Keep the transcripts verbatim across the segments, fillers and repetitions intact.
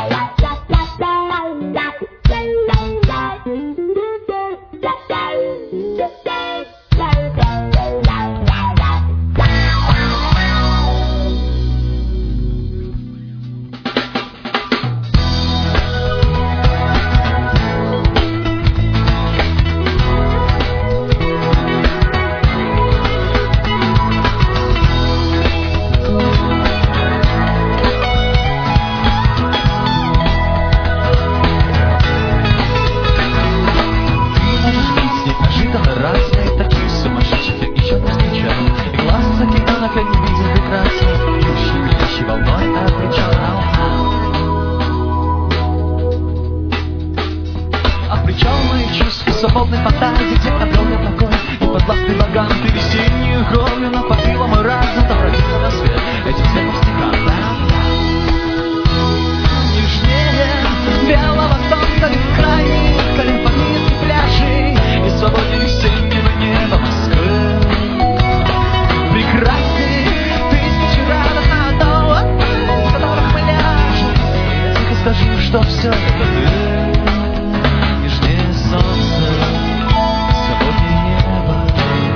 Свободной фантазии, где обрел я покой и подвластный богам. Ты весеннюю кровью напоила мой разум, добродела на свет этим светом стекла. Нежнее белого солнца бескрайних калифорнийских пляжей и свободнее весеннего неба Москвы. Прекрасней тысячи радостных одного, в которых мы ляжем. Я тихо скажу, что все это ты. Нежнее солнце, свободнее небо.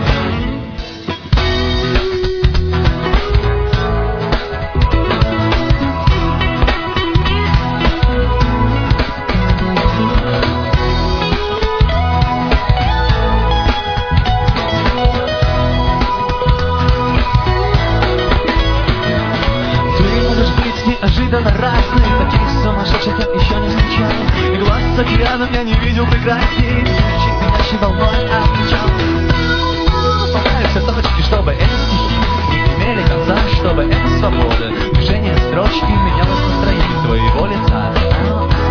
Ты можешь быть неожиданно разной, таких сумасшедших я еще не встречал. И глаз с океаном я не видел прекрасней, звучит пьянящей волной отвечал. Понравятся точки, чтобы эти стихи не имели конца, чтобы эта свобода движение строчки менялось настроение твоего лица.